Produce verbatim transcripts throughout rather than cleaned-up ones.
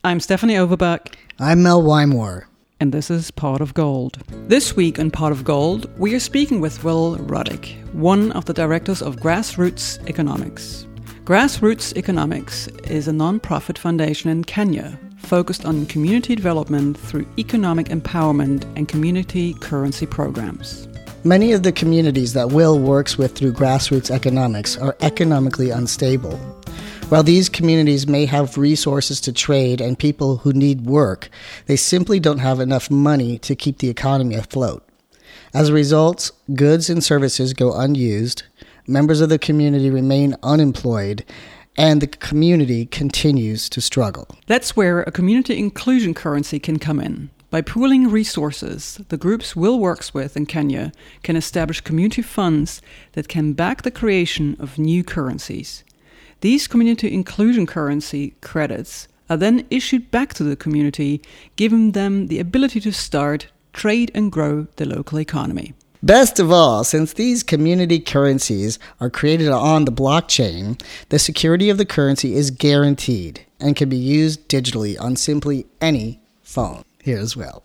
I'm Stephanie Overbeck. I'm Mel Wymore. And this is Pot of Gold. This week on Pot of Gold, we are speaking with Will Ruddick, one of the directors of Grassroots Economics. Grassroots Economics is a non-profit foundation in Kenya focused on community development through economic empowerment and community currency programs. Many of the communities that Will works with through Grassroots Economics are economically unstable. While these communities may have resources to trade and people who need work, they simply don't have enough money to keep the economy afloat. As a result, goods and services go unused, members of the community remain unemployed, and the community continues to struggle. That's where a community inclusion currency can come in. By pooling resources, the groups Will works with in Kenya can establish community funds that can back the creation of new currencies. These community inclusion currency credits are then issued back to the community, giving them the ability to start, trade and grow the local economy. Best of all, since these community currencies are created on the blockchain, the security of the currency is guaranteed and can be used digitally on simply any phone. Here as well.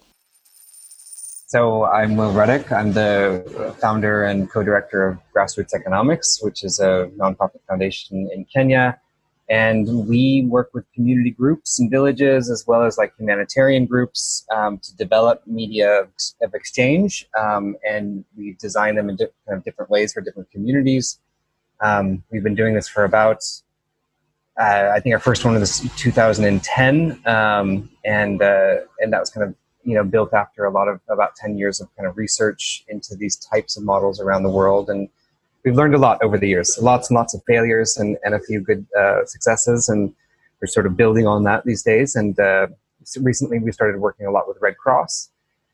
So I'm Will Ruddick. I'm the founder and co-director of Grassroots Economics, which is a nonprofit foundation in Kenya. And we work with community groups and villages, as well as like humanitarian groups, um, to develop media of exchange. Um, and we design them in di- kind of different ways for different communities. Um, we've been doing this for about Uh, I think our first one was two thousand ten, um, and uh, and that was kind of you know built after a lot of about ten years of kind of research into these types of models around the world, and we've learned a lot over the years. Lots and lots of failures and, and a few good uh, successes, and we're sort of building on that these days. And uh, so recently, we started working a lot with Red Cross,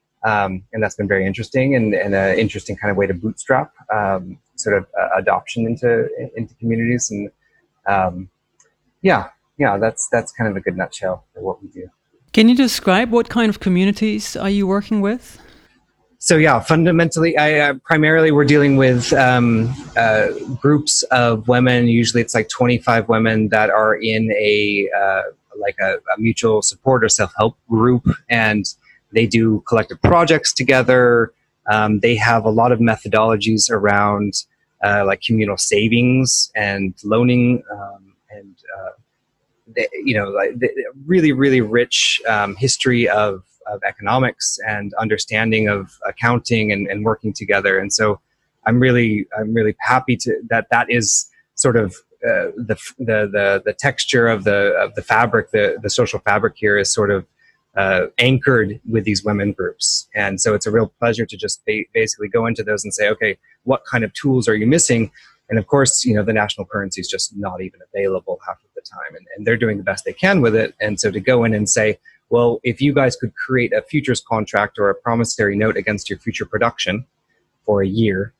um, and that's been very interesting and, and an interesting kind of way to bootstrap um, sort of uh, adoption into into communities and. Um, Yeah, yeah, that's that's kind of a good nutshell for what we do. Can you describe what kind of communities are you working with? So yeah, fundamentally, I uh, primarily we're dealing with um, uh, groups of women. Usually, it's like twenty-five women that are in a uh, like a, a mutual support or self-help group, and they do collective projects together. Um, they have a lot of methodologies around uh, like communal savings and loaning. Um, and, uh, the, you know, like the really, really rich um, history of, of economics and understanding of accounting and, and working together. And so I'm really, I'm really happy to, that that is sort of uh, the, the, the, the texture of the, of the fabric, the, the social fabric here is sort of uh, anchored with these women groups. And so it's a real pleasure to just ba- basically go into those and say, okay, what kind of tools are you missing? And of course, you know, the national currency is just not even available half of the time. And, and they're doing the best they can with it. And so to go in and say, well, if you guys could create a futures contract or a promissory note against your future production for a year,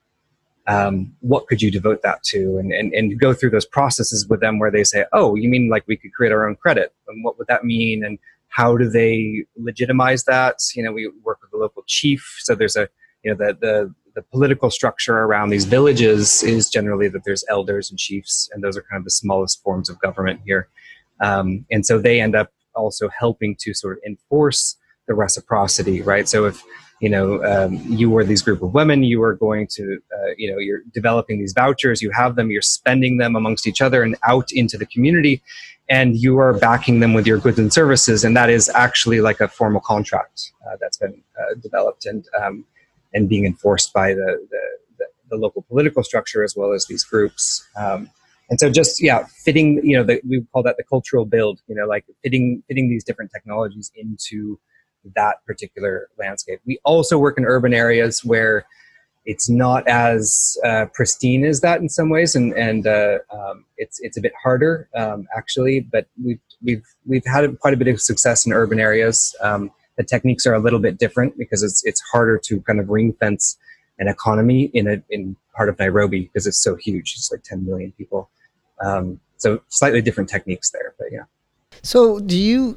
um, what could you devote that to? And, and, and go through those processes with them where they say, oh, you mean like we could create our own credit? And what would that mean? And how do they legitimize that? You know, we work with the local chief. So there's a, you know, the, the, the political structure around these villages is generally that there's elders and chiefs, and those are kind of the smallest forms of government here. Um, and so they end up also helping to sort of enforce the reciprocity, right? So if, you know, um, you were these group of women, you are going to, uh, you know, you're developing these vouchers, you have them, you're spending them amongst each other and out into the community, and you are backing them with your goods and services. And that is actually like a formal contract uh, that's been uh, developed and, um, and being enforced by the, the, the, the local political structure as well as these groups. Um, and so just, yeah, fitting, you know, the, we call that the cultural build, you know, like fitting, fitting these different technologies into that particular landscape. We also work in urban areas where it's not as uh, pristine as that in some ways, and and uh, um, it's it's a bit harder um, actually. But we've we've we've had quite a bit of success in urban areas. Um, the techniques are a little bit different because it's it's harder to kind of ring fence an economy in a in part of Nairobi because it's so huge. It's like ten million people. Um, so slightly different techniques there, but yeah. So do you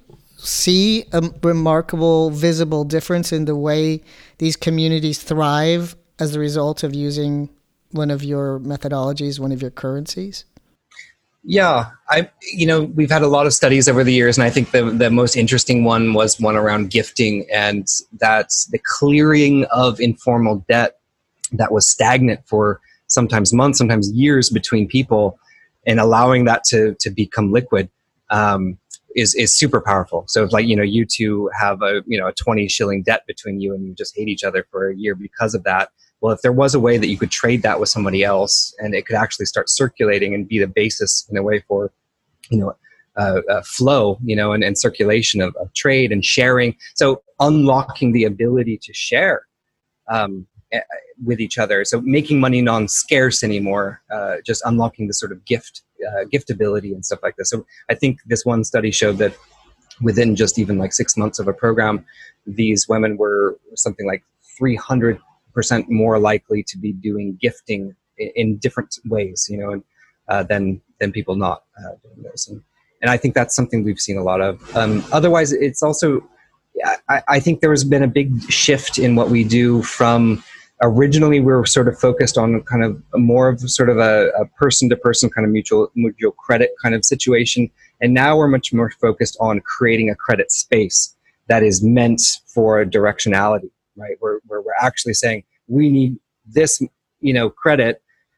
see a remarkable visible difference in the way these communities thrive as a result of using one of your methodologies, one of your currencies? Yeah, I you know we've had a lot of studies over the years, and I think the the most interesting one was one around gifting, and that's the clearing of informal debt that was stagnant for sometimes months, sometimes years between people, and allowing that to to become liquid um, is is super powerful. So if like you know you two have a you know a twenty shilling debt between you, and you just hate each other for a year because of that. Well, if there was a way that you could trade that with somebody else, and it could actually start circulating and be the basis in a way for, you know, uh, uh, flow, you know, and, and circulation of, of trade and sharing. So unlocking the ability to share um, with each other. So making money non-scarce anymore, uh, just unlocking the sort of gift, uh, giftability and stuff like this. So I think this one study showed that within just even like six months of a program, these women were something like three hundred percent more likely to be doing gifting in, in different ways, you know, and, uh, than than people not uh, doing this. And, and I think that's something we've seen a lot of. Um, otherwise, it's also, I, I think there has been a big shift in what we do from originally we were sort of focused on kind of more of sort of a, a person-to-person kind of mutual mutual credit kind of situation. And now we're much more focused on creating a credit space that is meant for directionality. Right, where, where we're actually saying we need this, you know, credit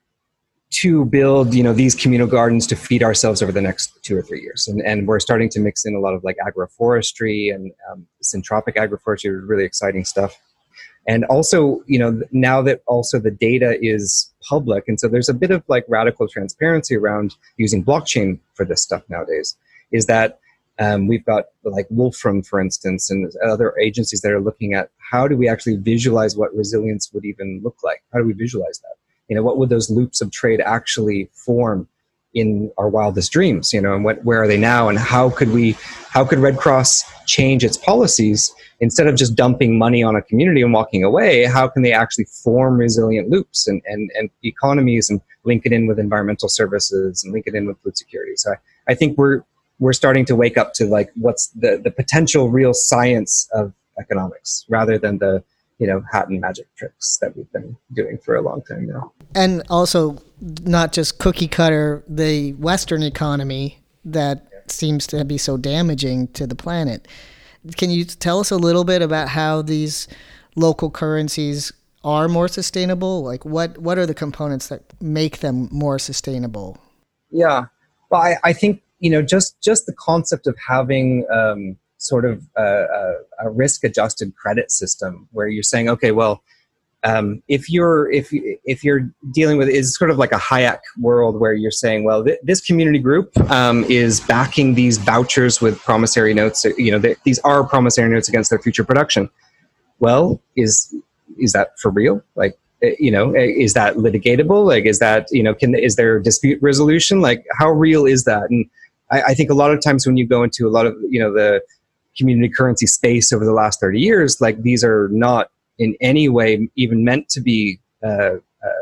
to build, you know, these communal gardens to feed ourselves over the next two or three years. And and we're starting to mix in a lot of like agroforestry and um, syntropic agroforestry, really exciting stuff. And also, you know, now that also the data is public, and so there's a bit of like radical transparency around using blockchain for this stuff nowadays, is that Um, we've got like Wolfram, for instance, and other agencies that are looking at how do we actually visualize what resilience would even look like? How do we visualize that? You know, what would those loops of trade actually form in our wildest dreams? You know, and what, where are they now? And how could we, how could Red Cross change its policies instead of just dumping money on a community and walking away? How can they actually form resilient loops and, and, and economies and link it in with environmental services and link it in with food security? So I, I think we're, we're starting to wake up to like what's the, the potential real science of economics rather than the, you know, hat and magic tricks that we've been doing for a long time now. And also not just cookie cutter, the Western economy that yeah. seems to be so damaging to the planet. Can you tell us a little bit about how these local currencies are more sustainable? Like what, what are the components that make them more sustainable? Yeah, well, I, I think, you know, just, just the concept of having um, sort of a, a, a risk-adjusted credit system where you're saying, okay, well, um, if you're if if you're dealing with is sort of like a Hayek world where you're saying, well, th- this community group um, is backing these vouchers with promissory notes. You know, they, these are promissory notes against their future production. Well, is is that for real? Like, you know, is that litigatable? Like, is that, you know, can is there dispute resolution? Like, how real is that? And I, I think a lot of times when you go into a lot of, you know, the community currency space over the last thirty years, like these are not in any way even meant to be uh,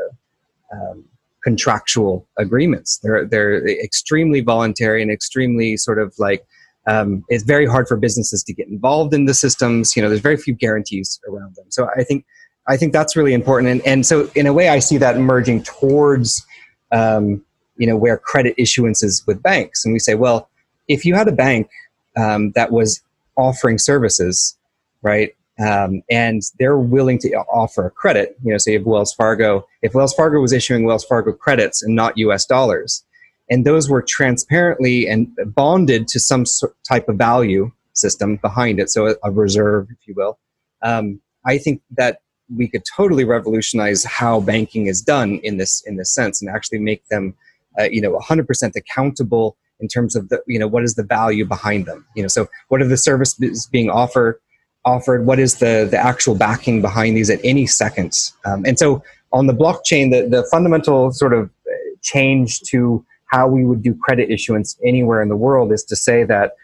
uh, um, contractual agreements. They're they're extremely voluntary and extremely sort of like um, it's very hard for businesses to get involved in the systems. You know, there's very few guarantees around them. So I think I think that's really important. And and so in a way, I see that merging towards um, you know, where credit issuance is with banks, and we say, well, if you had a bank um, that was offering services, right? Um, and they're willing to offer credit, you know, say if Wells Fargo, if Wells Fargo was issuing Wells Fargo credits and not U S dollars, and those were transparently and bonded to some type of value system behind it, so a, a reserve, if you will, um, I think that we could totally revolutionize how banking is done in this in this sense, and actually make them, uh, you know, one hundred percent accountable in terms of the, you know, what is the value behind them, you know, so what are the services being offered? offered, what is the, the actual backing behind these at any second. Um, and so on the blockchain, the, the fundamental sort of change to how we would do credit issuance anywhere in the world is to say that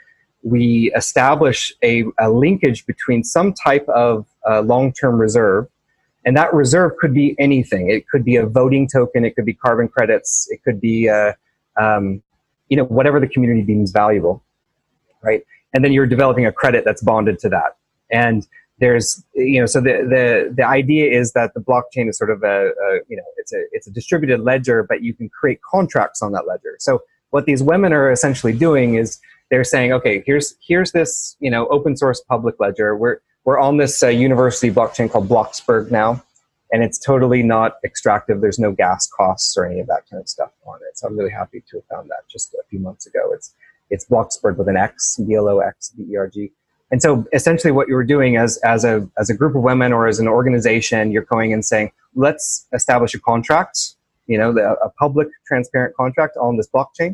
we establish a, a linkage between some type of uh, long-term reserve, and that reserve could be anything. It could be a voting token, it could be carbon credits, it could be uh, um, you know, whatever the community deems valuable, right? And then you're developing a credit that's bonded to that. And there's, you know, so the, the, the idea is that the blockchain is sort of a, a, you know, it's a, it's a distributed ledger, but you can create contracts on that ledger. So what these women are essentially doing is they're saying, okay, here's here's this, you know, open source public ledger. We're we're on this uh, university blockchain called Bloxburg now, and it's totally not extractive. There's no gas costs or any of that kind of stuff on it. So I'm really happy to have found that just a few months ago. It's it's Bloxburg with an X, B L O X B E R G. And so essentially what you were doing as as a as a group of women or as an organization, you're going and saying, let's establish a contract, you know, the, a public transparent contract on this blockchain.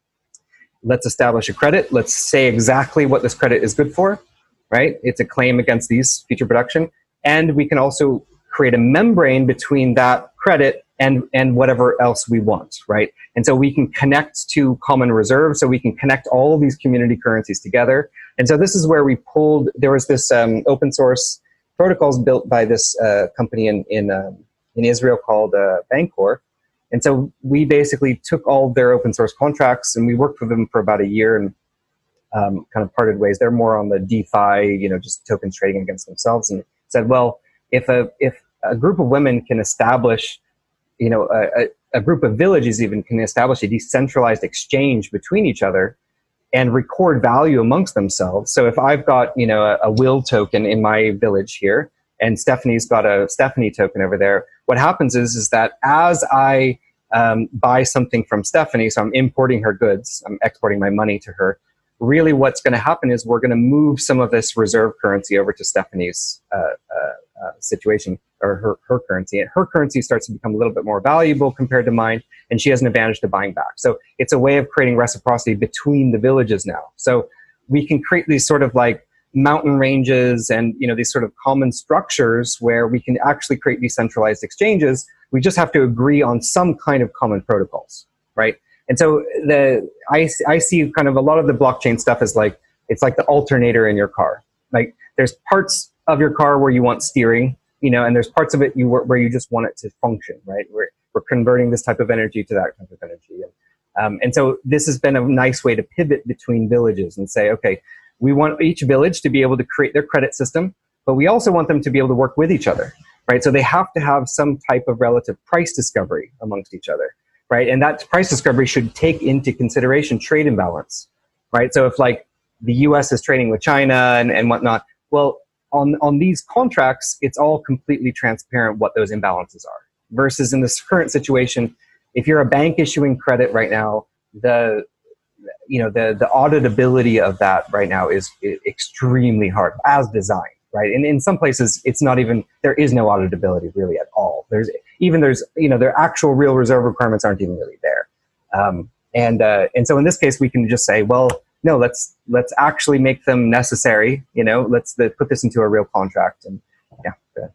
Let's establish a credit. Let's say exactly what this credit is good for, right? It's a claim against these future production. And we can also create a membrane between that credit and, and whatever else we want, right? And so we can connect to common reserves, so we can connect all of these community currencies together. And so this is where we pulled, there was this um, open source protocols built by this uh, company in, in, um, in Israel called uh, Bancor. And so we basically took all of their open source contracts and we worked with them for about a year and um, kind of parted ways. They're more on the DeFi, you know, just tokens trading against themselves, and said, well, if a, if a group of women can establish, you know, a, a group of villages even can establish a decentralized exchange between each other and record value amongst themselves. So if I've got, you know, a, a will token in my village here, and Stephanie's got a Stephanie token over there, what happens is, is that as I um, buy something from Stephanie, so I'm importing her goods, I'm exporting my money to her, really what's going to happen is we're going to move some of this reserve currency over to Stephanie's uh, uh, uh, situation, or her, her currency. And her currency starts to become a little bit more valuable compared to mine, and she has an advantage to buying back. So it's a way of creating reciprocity between the villages now. So we can create these sort of like mountain ranges and, you know, these sort of common structures where we can actually create decentralized exchanges. We just have to agree on some kind of common protocols, right? And so the I, I see kind of a lot of the blockchain stuff as like, it's like the alternator in your car. Like there's parts of your car where you want steering, you know, and there's parts of it you where you just want it to function, right? We're, we're converting this type of energy to that type of energy. And, um, and so this has been a nice way to pivot between villages and say, okay, we want each village to be able to create their credit system, but we also want them to be able to work with each other, right? So they have to have some type of relative price discovery amongst each other, right? And that price discovery should take into consideration trade imbalance, right? So if like the U S is trading with China and, and whatnot, well, on, on these contracts, it's all completely transparent what those imbalances are. Versus in this current situation, if you're a bank issuing credit right now, the you know, the, the auditability of that right now is extremely hard as designed, right? And in some places, it's not even, there is no auditability really at all. There's even, there's, you know, their actual real reserve requirements aren't even really there. Um, and, uh, and so in this case, we can just say, well, no, let's, let's actually make them necessary, you know, let's let, put this into a real contract. And yeah. Good.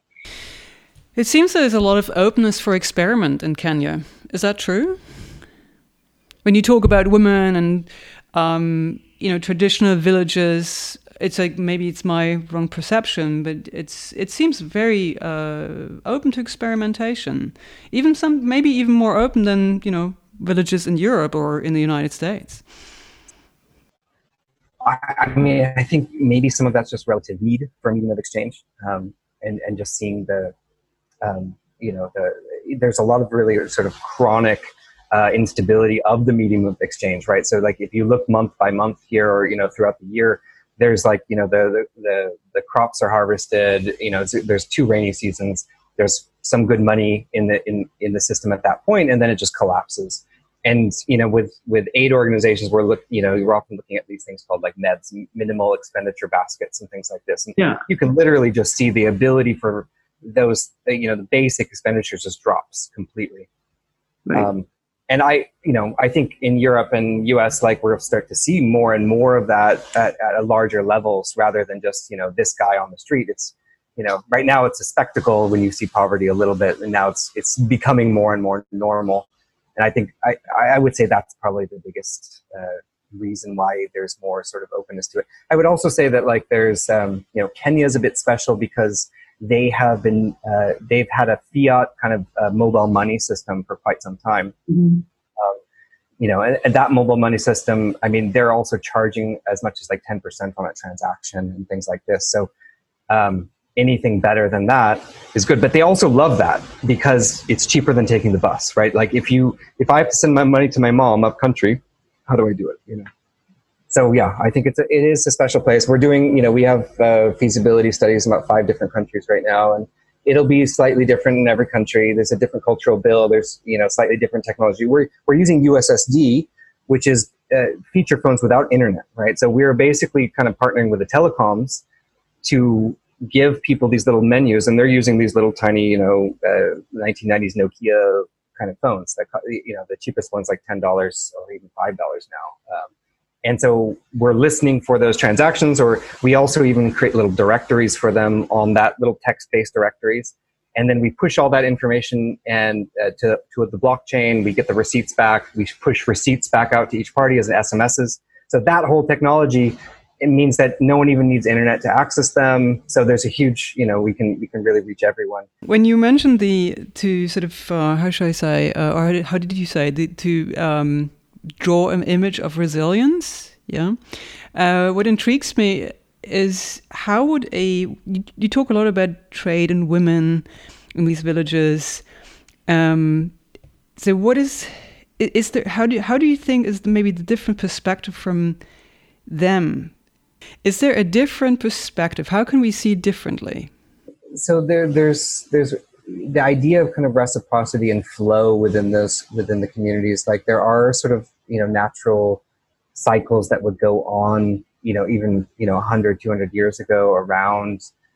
It seems there's a lot of openness for experiment in Kenya. Is that true? When you talk about women and, um, you know, traditional villages, it's like, maybe it's my wrong perception, but it's it seems very uh, open to experimentation. Even some, maybe even more open than, you know, villages in Europe or in the United States. I, I mean, I think maybe some of that's just relative need for a medium of exchange, um, and, and just seeing the, um, you know, the there's a lot of really sort of chronic Uh, instability of the medium of exchange, right? So like if you look month by month here, or, you know, throughout the year, there's like, you know, the, the, the, the crops are harvested, you know, there's two rainy seasons, there's some good money in the, in, in the system at that point, and then it just collapses. And, you know, with, with aid organizations, we're look, you know, you're often looking at these things called like M E Ds, minimal expenditure baskets and things like this. And yeah. you can literally just see the ability for those, you know, the basic expenditures just drops completely. Right. Um, And I, you know, I think in Europe and U S, like we'll start to see more and more of that at, at a larger levels, rather than just, you know, this guy on the street. It's, you know, right now it's a spectacle when you see poverty a little bit, and now it's it's becoming more and more normal. And I think I, I would say that's probably the biggest uh, reason why there's more sort of openness to it. I would also say that like there's, um, you know, Kenya is a bit special because they have been, uh, they've had a fiat kind of uh, mobile money system for quite some time. Mm-hmm. Um, you know, and, and that mobile money system, I mean, they're also charging as much as like ten percent on a transaction and things like this. So um, anything better than that is good. But they also love that because it's cheaper than taking the bus, right? Like if you, if I have to send my money to my mom up country, how do I do it? You know. So yeah, I think it's a, it is a special place. We're doing, you know, we have uh, feasibility studies in about five different countries right now, and it'll be slightly different in every country. There's a different cultural bill. There's, you know, slightly different technology. We're we're using U S S D, which is uh, feature phones without internet, right? So we're basically kind of partnering with the telecoms to give people these little menus, and they're using these little tiny, you know, uh, nineteen nineties Nokia kind of phones. That, you know, the cheapest one's like ten dollars or even five dollars now. Um, And so we're listening for those transactions, or we also even create little directories for them on that little text-based directories. And then we push all that information and uh, to, to the blockchain. We get the receipts back. We push receipts back out to each party as S M Ses. So that whole technology, it means that no one even needs internet to access them. So there's a huge, you know, we can we can really reach everyone. When you mentioned the, to sort of, uh, how should I say, uh, or how did, how did you say, the, to... Um, draw an image of resilience, yeah. Uh, what intrigues me is how would a you, you talk a lot about trade and women in these villages. Um, so what is is there? How do how do you think is the, maybe the different perspective from them? Is there a different perspective? How can we see differently? So there there's there's. the idea of kind of reciprocity and flow within those within the communities, like there are sort of, you know, natural cycles that would go on, you know, even, you know, one hundred, two hundred years ago around,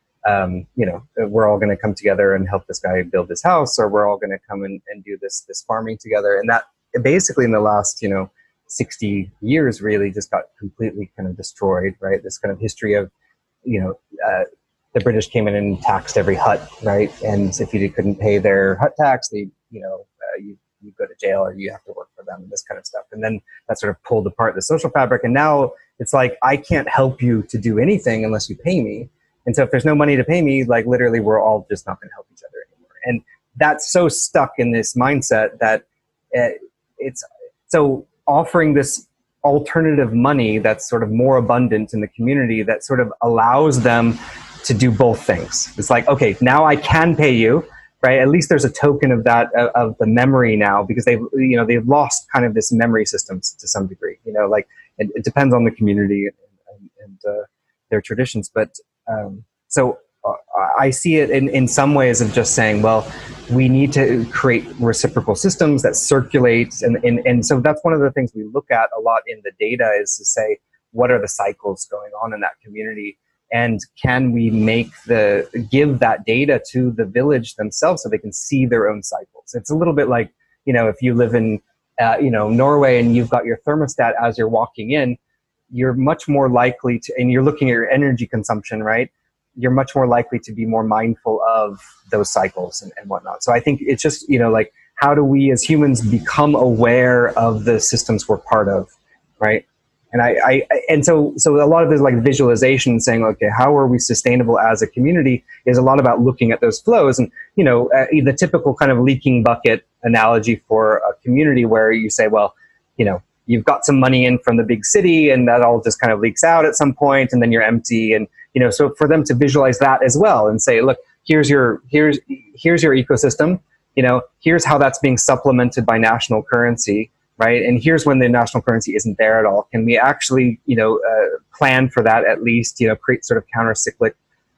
um, you know, we're all going to come together and help this guy build his house, or we're all going to come and, and do this, this farming together. And that basically in the last, you know, sixty years really just got completely kind of destroyed, right? This kind of history of, you know, uh, the British came in and taxed every hut, right? And if you couldn't pay their hut tax, they, you know, uh, you, you go to jail or you have to work for them and this kind of stuff. And then that sort of pulled apart the social fabric. And now it's like, I can't help you to do anything unless you pay me. And so if there's no money to pay me, like literally we're all just not going to help each other anymore. And that's so stuck in this mindset that uh, it's so offering this alternative money that's sort of more abundant in the community that sort of allows them to do both things. It's like, okay, now I can pay you, right? At least there's a token of that, uh, of the memory now, because they've, you know, they've lost kind of this memory systems to some degree, you know, like it, it depends on the community and, and uh, their traditions. But um, so uh, I see it in, in some ways of just saying, well, we need to create reciprocal systems that circulate. And, and, and so that's one of the things we look at a lot in the data is to say, what are the cycles going on in that community? And can we make the give that data to the village themselves so they can see their own cycles? It's a little bit like, you know, if you live in, uh, you know, Norway and you've got your thermostat as you're walking in, you're much more likely to, and you're looking at your energy consumption, right? You're much more likely to be more mindful of those cycles and, and whatnot. So I think it's just, you know, like, how do we as humans become aware of the systems we're part of, right? And I, I, and so, so a lot of this like visualization saying, okay, how are we sustainable as a community is a lot about looking at those flows. And, you know, uh, the typical kind of leaking bucket analogy for a community where you say, well, you know, you've got some money in from the big city and that all just kind of leaks out at some point and then you're empty. And, you know, so for them to visualize that as well and say, look, here's your, here's, here's your ecosystem, you know, here's how that's being supplemented by national currency. Right. And here's when the national currency isn't there at all. Can we actually, you know, uh, plan for that at least, you know, create sort of counter-cyclic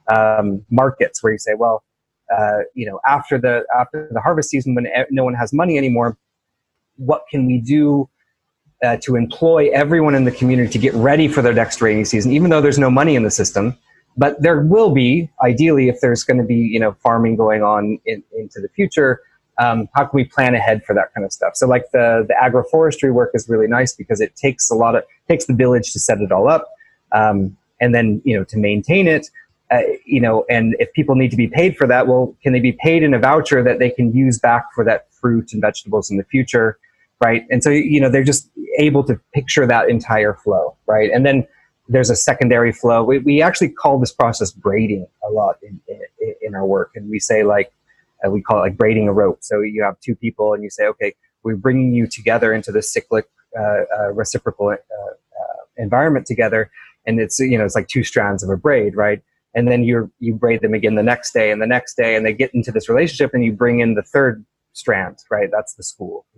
um, markets where you say, well, uh, you know, after the after the harvest season when no one has money anymore, what can we do uh, to employ everyone in the community to get ready for their next rainy season, even though there's no money in the system? But there will be, ideally, if there's going to be, you know, farming going on in, into the future. Um, how can we plan ahead for that kind of stuff? So like the, the agroforestry work is really nice because it takes a lot of, takes the village to set it all up. Um, and then, you know, to maintain it, uh, you know, and if people need to be paid for that, well, can they be paid in a voucher that they can use back for that fruit and vegetables in the future? Right. And so, you know, they're just able to picture that entire flow. Right. And then there's a secondary flow. We, we actually call this process braiding a lot in, in, in our work. And we say like, Uh, we call it like braiding a rope. So you have two people and you say, okay, we're bringing you together into this cyclic, uh, uh, reciprocal uh, uh, environment together. And it's, you know, it's like two strands of a braid, right? And then you you braid them again the next day and the next day, and they get into this relationship and you bring in the third strand, right? That's the school, you know.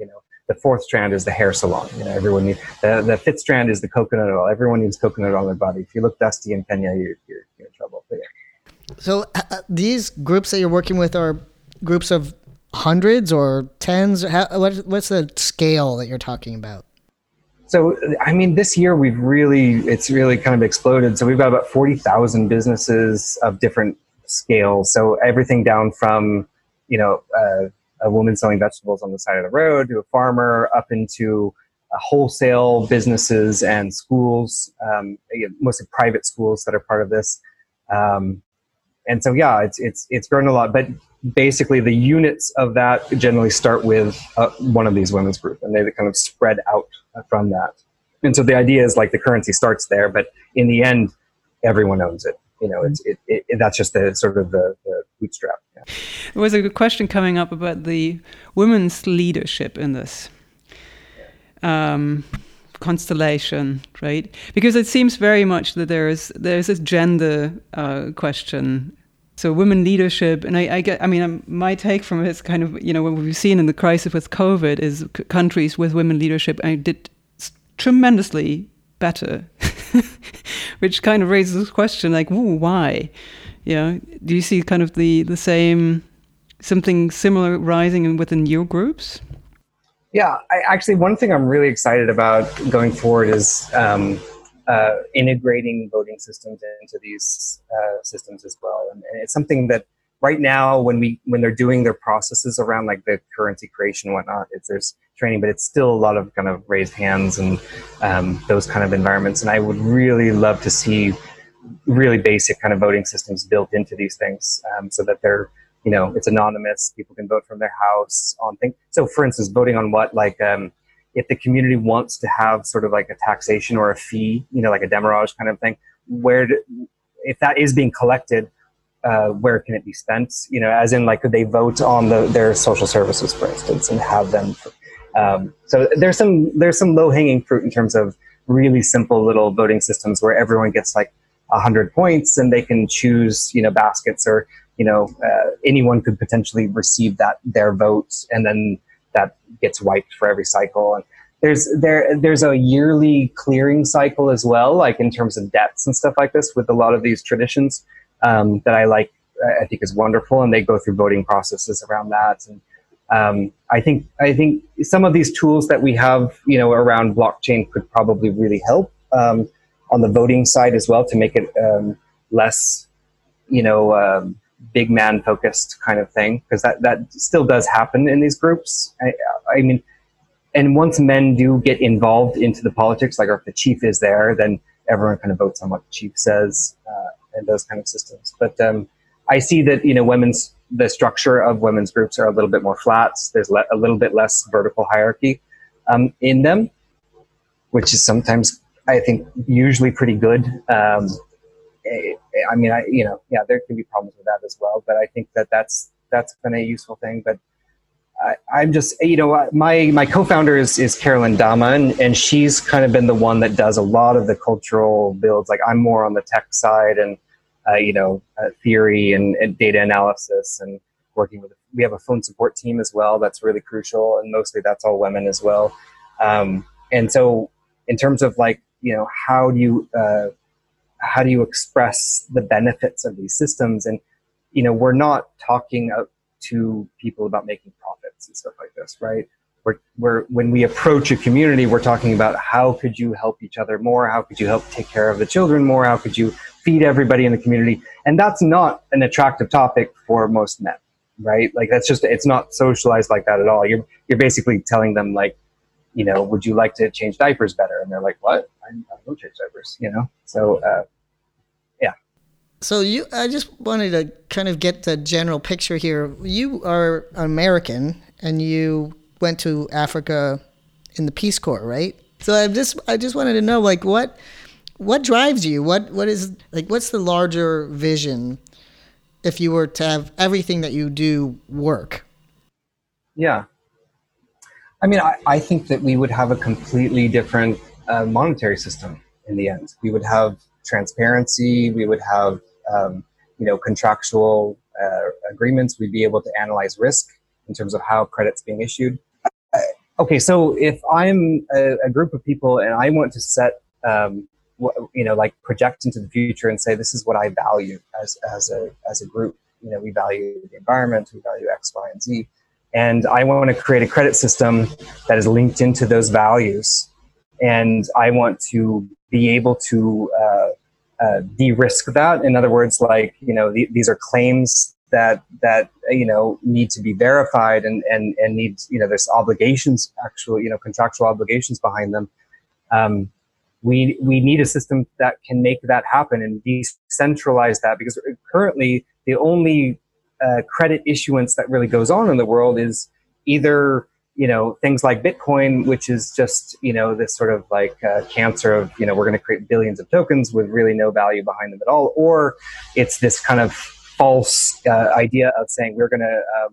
the fourth strand is the hair salon. You know, everyone needs, the, the fifth strand is the coconut oil. Everyone needs coconut oil on their body. If you look dusty in Kenya, you're, you're, you're in trouble. But yeah. So uh, these groups that you're working with are groups of hundreds or tens? How, what, what's the scale that you're talking about? So, I mean, this year we've really, it's really kind of exploded. So we've got about forty thousand businesses of different scales. So everything down from, you know, uh, a woman selling vegetables on the side of the road to a farmer, up into uh, wholesale businesses and schools, um, mostly private schools that are part of this. Um, and so, yeah, it's, it's, it's grown a lot, but basically the units of that generally start with uh, one of these women's group, and they kind of spread out from that. And so the idea is like the currency starts there, but in the end, everyone owns it. You know, it's, it, it, it, that's just the sort of the, the bootstrap. Yeah. There was a good question coming up about the women's leadership in this um, constellation, right? Because it seems very much that there is there's this gender uh, question. So women leadership, and I, I get, I mean, um, my take from it is kind of, you know, what we've seen in the crisis with COVID is c- countries with women leadership and did s- tremendously better, which kind of raises this question like, ooh, why? You know, do you see kind of the, the same, something similar rising in, within your groups? Yeah, I, actually, one thing I'm really excited about going forward is um, Uh, integrating voting systems into these uh, systems as well, and, and it's something that right now, when we when they're doing their processes around like the currency creation and whatnot, it's there's training, but it's still a lot of kind of raised hands and um, those kind of environments. And I would really love to see really basic kind of voting systems built into these things, um, so that they're, you know, it's anonymous. People can vote from their house on things. So, for instance, voting on what like. Um, If the community wants to have sort of like a taxation or a fee, you know, like a demurrage kind of thing, where, do, if that is being collected, uh, where can it be spent? You know, as in like, could they vote on the, their social services, for instance, and have them? Um, so there's some there's some low hanging fruit in terms of really simple little voting systems where everyone gets like a hundred points and they can choose, you know, baskets, or you know, uh, anyone could potentially receive that their vote, and then that gets wiped for every cycle. And there's there there's a yearly clearing cycle as well, like in terms of debts and stuff like this, with a lot of these traditions um, that I like, I think is wonderful, and they go through voting processes around that. And um, I think I think some of these tools that we have, you know, around blockchain could probably really help um, on the voting side as well, to make it um, less, you know, um, big man focused kind of thing, because that, that still does happen in these groups. I, I mean, and once men do get involved into the politics, like if the chief is there, then everyone kind of votes on what the chief says, uh, and those kind of systems. But um, I see that, you know, women's, the structure of women's groups are a little bit more flat. There's le- a little bit less vertical hierarchy um, in them, which is sometimes, I think, usually pretty good. Um, I mean, I, you know, yeah, there can be problems with that as well, but I think that that's, that's been a useful thing. But I, I'm just, you know, my, my co-founder is, is Carolyn Dama, and, and she's kind of been the one that does a lot of the cultural builds. Like I'm more on the tech side and, uh, you know, uh, theory and, and data analysis, and working with, we have a phone support team as well. That's really crucial. And mostly that's all women as well. Um, and so in terms of like, you know, how do you, uh, how do you express the benefits of these systems? And, you know, we're not talking to people about making profits and stuff like this, right? We're, we're, when we approach a community, we're talking about how could you help each other more? How could you help take care of the children more? How could you feed everybody in the community? And that's not an attractive topic for most men, right? Like that's just, it's not socialized like that at all. You're, you're basically telling them like, you know, would you like to change diapers better? And they're like, what? I, I don't change diapers, you know? So, uh, yeah. So you, I just wanted to kind of get the general picture here. You are American, and you went to Africa in the Peace Corps, right? So I just, I just wanted to know, like, what, what drives you? What, what is, like, what's the larger vision if you were to have everything that you do work? Yeah. I mean, I, I think that we would have a completely different uh, monetary system in the end. We would have transparency. We would have, um, you know, contractual uh, agreements. We'd be able to analyze risk in terms of how credit's being issued. okay, so if I'm a, a group of people and I want to set, um, what, you know, like project into the future and say, this is what I value as, as a, as a group. You know, we value the environment, we value X, Y, and Z. And I want to create a credit system that is linked into those values. And I want to be able to uh, uh, de-risk that. In other words, like, you know, th- these are claims that, that, you know, need to be verified and, and, and need, you know, there's obligations, actually, you know, contractual obligations behind them. Um, we, we need a system that can make that happen and decentralize that, because currently the only Uh, credit issuance that really goes on in the world is either, you know, things like Bitcoin, which is just, you know, this sort of like uh, cancer of, you know, we're going to create billions of tokens with really no value behind them at all. Or it's this kind of false uh, idea of saying we're going to um,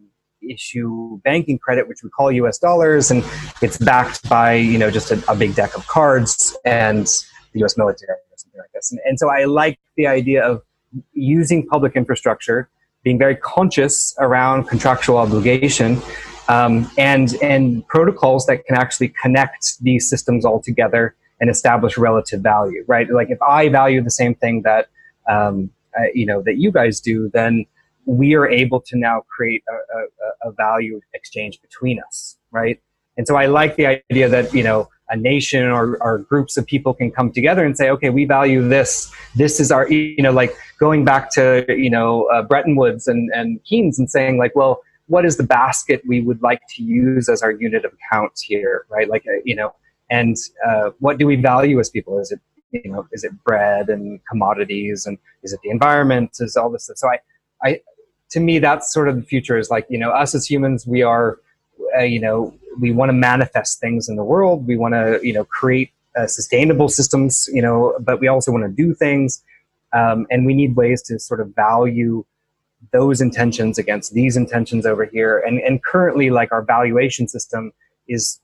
issue banking credit, which we call U S dollars, and it's backed by, you know, just a, a big deck of cards and the U S military or something like this. And, and so I like the idea of using public infrastructure, being very conscious around contractual obligation, um, and and protocols that can actually connect these systems all together and establish relative value, right? Like if I value the same thing that um, uh, you know that you guys do, then we are able to now create a, a, a value exchange between us, right? And so I like the idea that, you know, a nation or, or groups of people can come together and say, okay, we value this. This is our, you know, like going back to, you know, uh, Bretton Woods and, and Keynes and saying like, well, what is the basket we would like to use as our unit of account here, right? Like, uh, you know, and uh, what do we value as people? Is it, you know, is it bread and commodities, and is it the environment? Is all this stuff? So I, I, to me, that's sort of the future. Is like, you know, us as humans, we are, uh, you know, we want to manifest things in the world. We want to, you know, create uh, sustainable systems, you know, but we also want to do things. Um, and we need ways to sort of value those intentions against these intentions over here. And, and currently, like, our valuation system is,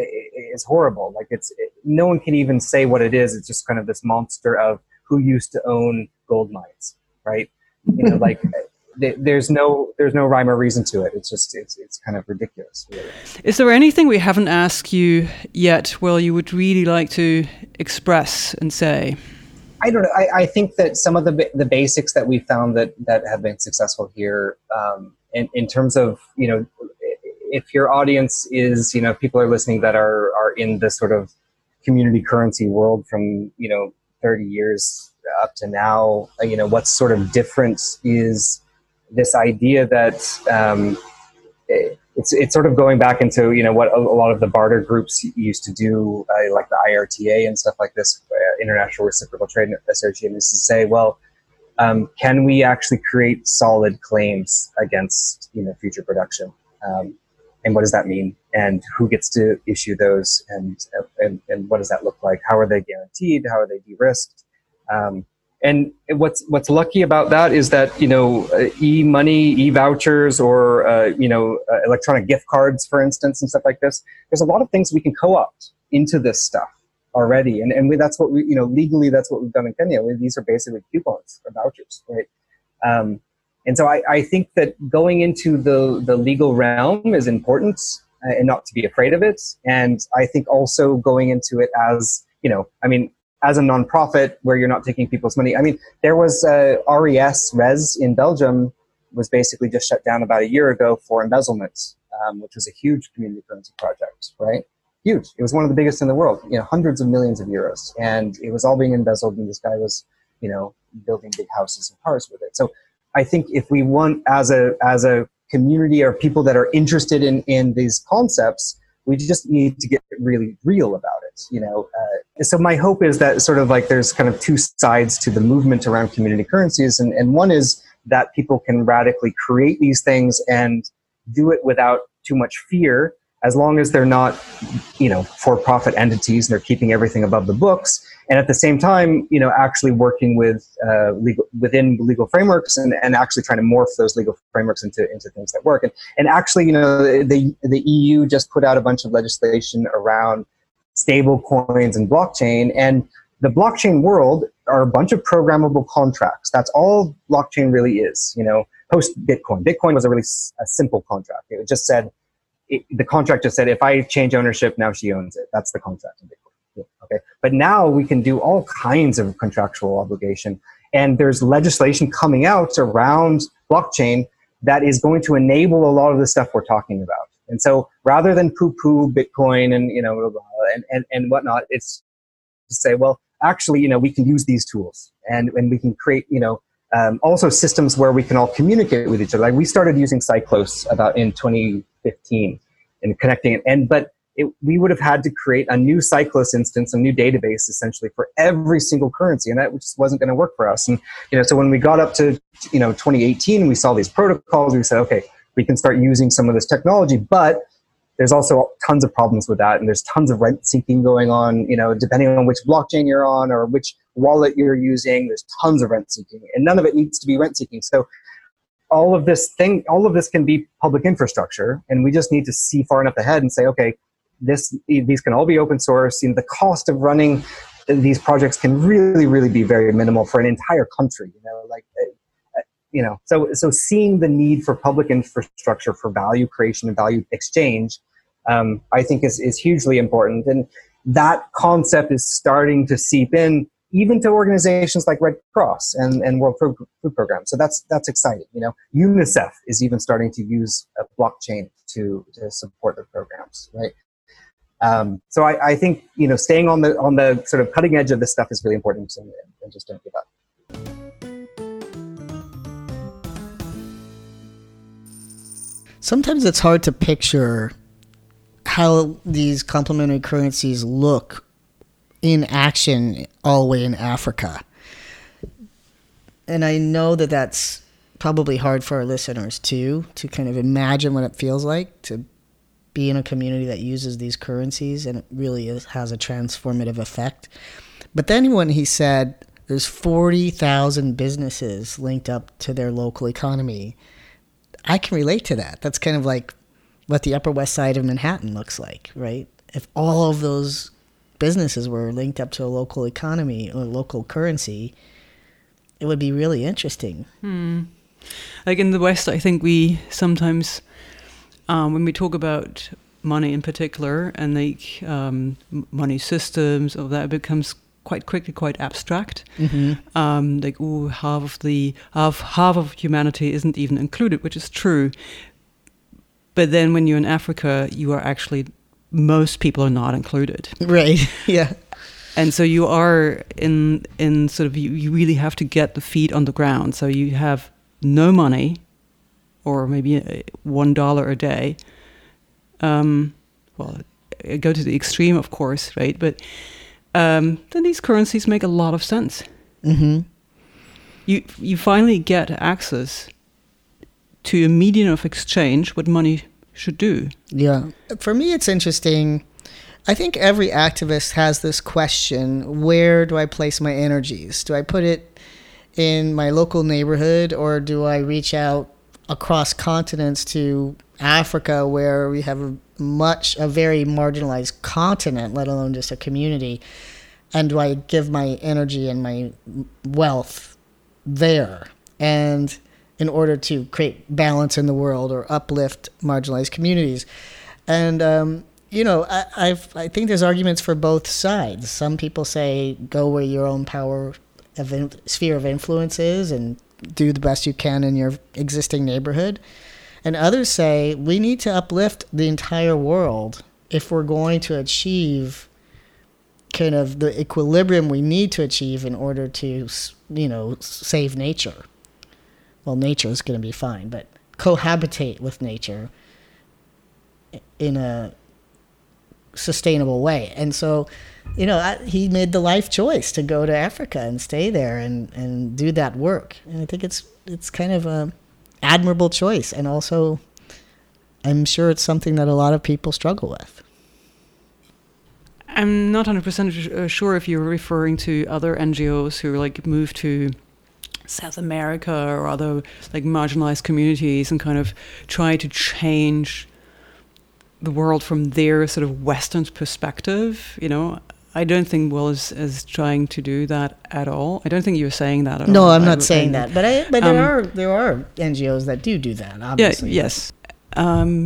is horrible. Like, it's, it, no one can even say what it is. It's just kind of this monster of who used to own gold mines, right? You know, like, there's no there's no rhyme or reason to it. It's just it's it's kind of ridiculous, really. Is there anything we haven't asked you yet, Will, you would really like to express and say? I don't know. I, I think that some of the the basics that we found that that have been successful here, um, in in terms of, you know, if your audience is, you know, people are listening that are are in the sort of community currency world from, you know, thirty years up to now, you know, what's sort of different is this idea that um, it, it's it's sort of going back into, you know, what a, a lot of the barter groups used to do, uh, like the I R T A and stuff like this, uh, International Reciprocal Trade Association, is to say, well, um, can we actually create solid claims against, you know, future production, um, and what does that mean, and who gets to issue those, and and and what does that look like? How are they guaranteed? How are they de-risked? Um, And what's what's lucky about that is that, you know, uh, e-money, e-vouchers, or, uh, you know, uh, electronic gift cards, for instance, and stuff like this, there's a lot of things we can co-opt into this stuff already. And and we, that's what we, you know, legally, that's what we've done in Kenya. We, these are basically coupons or vouchers, right? Um, and so I, I think that going into the, the legal realm is important, uh, and not to be afraid of it. And I think also going into it as, you know, I mean, as a nonprofit where you're not taking people's money. I mean, there was uh, R E S, Res in Belgium, was basically just shut down about a year ago for embezzlement, um, which was a huge community currency project, right? Huge. It was one of the biggest in the world, you know, hundreds of millions of euros. And it was all being embezzled, and this guy was, you know, building big houses and cars with it. So I think if we want, as a as a community or people that are interested in, in these concepts, we just need to get really real about it, you know. Uh, so my hope is that sort of like there's kind of two sides to the movement around community currencies. And, and one is that people can radically create these things and do it without too much fear, as long as they're not, you know, for-profit entities and they're keeping everything above the books. And at the same time, you know, actually working with uh, legal within legal frameworks and, and actually trying to morph those legal frameworks into, into things that work. And, and actually, you know, the, the E U just put out a bunch of legislation around stable coins and blockchain. And the blockchain world are a bunch of programmable contracts. That's all blockchain really is, you know, post Bitcoin. Bitcoin was a really s- a simple contract. It just said, it, the contract just said, if I change ownership, now she owns it. That's the contract in Bitcoin. Okay. But now we can do all kinds of contractual obligation. And there's legislation coming out around blockchain that is going to enable a lot of the stuff we're talking about. And so rather than poo-poo Bitcoin and, you know, and, and, and whatnot, it's to say, well, actually, you know, we can use these tools and, and we can create, you know, um, also systems where we can all communicate with each other. Like we started using Cyclos about in twenty fifteen and connecting it. And, but it, we would have had to create a new Cyclos instance, a new database essentially for every single currency. And that just wasn't going to work for us. And, you know, so when we got up to, you know, twenty eighteen, we saw these protocols, we said, okay, we can start using some of this technology, but there's also tons of problems with that. And there's tons of rent seeking going on, you know, depending on which blockchain you're on or which wallet you're using, there's tons of rent seeking and none of it needs to be rent seeking. So all of this thing, all of this can be public infrastructure. And we just need to see far enough ahead and say, okay, this, these can all be open source. You know, the cost of running these projects can really, really be very minimal for an entire country, you know, like, you know, so so seeing the need for public infrastructure for value creation and value exchange, um, I think is is hugely important, and that concept is starting to seep in even to organizations like Red Cross and, and World Food Program. So that's that's exciting. You know, UNICEF is even starting to use a blockchain to to support their programs, right? Um, so I, I think you know staying on the on the sort of cutting edge of this stuff is really important, and, and just don't give up. Sometimes it's hard to picture how these complementary currencies look in action all the way in Africa. And I know that that's probably hard for our listeners too, to kind of imagine what it feels like to be in a community that uses these currencies, and it really is, has a transformative effect. But then when he said there's forty thousand businesses linked up to their local economy, I can relate to that. That's kind of like what the Upper West Side of Manhattan looks like, right? If all of those businesses were linked up to a local economy or local currency, it would be really interesting. Hmm. Like in the West, I think we sometimes, um, when we talk about money in particular and like um, money systems, or that, it becomes quite quickly quite abstract. Mm-hmm. Um, like, oh, half of the half half of humanity isn't even included, which is true. But then when you're in Africa, you are actually, most people are not included. Right. Yeah. And so you are in in sort of you, you really have to get the feet on the ground. So you have no money, or maybe one dollar a day. Um, well, go to the extreme, of course, right? But Um, then these currencies make a lot of sense. Mm-hmm. You you finally get access to a medium of exchange, what money should do. Yeah. For me, it's interesting. I think every activist has this question, where do I place my energies? Do I put it in my local neighborhood, or do I reach out across continents to Africa, where we have a much, a very marginalized continent, let alone just a community, and do I give my energy and my wealth there, and in order to create balance in the world or uplift marginalized communities? And um, you know, I, I've, I think there's arguments for both sides. Some people say go where your own power of in, sphere of influence is, and do the best you can in your existing neighborhood. And others say we need to uplift the entire world if we're going to achieve kind of the equilibrium we need to achieve in order to, you know, save nature. Well, nature is going to be fine, but cohabitate with nature in a sustainable way. And so, you know, I, he made the life choice to go to Africa and stay there and, and do that work. And I think it's it's kind of a admirable choice, and also I'm sure it's something that a lot of people struggle with. I'm not one hundred percent sure if you're referring to other N G Os who like move to South America or other like marginalized communities and kind of try to change the world from their sort of Western perspective. You know, I don't think Will is, is trying to do that at all. I don't think you're saying that at no, all. No, I'm not I, saying I, that. But I, but um, there are there are N G Os that do do that, obviously. Yeah, yes. Um,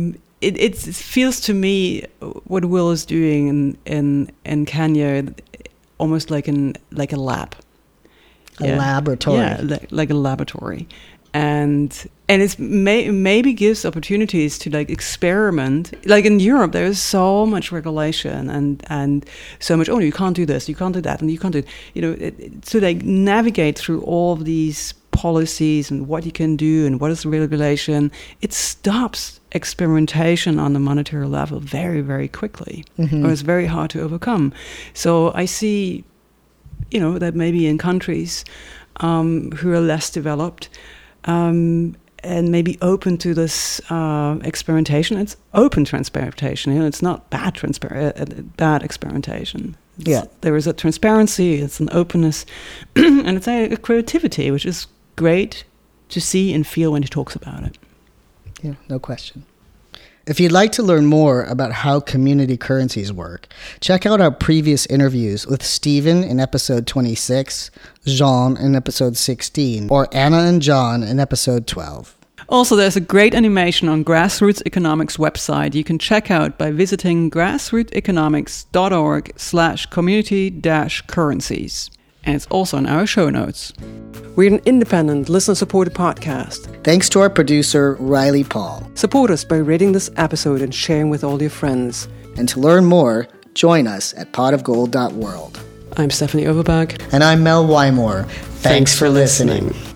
it, it feels to me what Will is doing in in, in Kenya almost like an like a lab, a yeah. laboratory, yeah, like, like a laboratory, and and it's may, maybe gives opportunities to like experiment. Like in Europe, there is so much regulation and and so much. Oh, you can't do this, you can't do that, and you can't do. You know, it, it, to like navigate through all of these policies and what you can do and what is regulation, it stops experimentation on the monetary level very, very quickly, mm-hmm. or it's very hard to overcome. So I see, you know, that maybe in countries um, who are less developed um, and maybe open to this uh, experimentation, it's open experimentation. You know, it's not bad transpa- uh, bad experimentation. It's, yeah, there is a transparency, it's an openness, and it's a, a creativity, which is great to see and feel when he talks about it. Yeah, no question. If you'd like to learn more about how community currencies work, check out our previous interviews with Stephen in episode twenty-six, Jean in episode sixteen, or Anna and John in episode twelve. Also, there's a great animation on Grassroots Economics website you can check out by visiting grassrootseconomics.org slash community dash currencies. And it's also in our show notes. We're an independent, listener-supported podcast. Thanks to our producer, Riley Paul. Support us by rating this episode and sharing with all your friends. And to learn more, join us at pot of gold dot world. I'm Stephanie Overberg. And I'm Mel Wymore. Thanks, Thanks for listening. listening.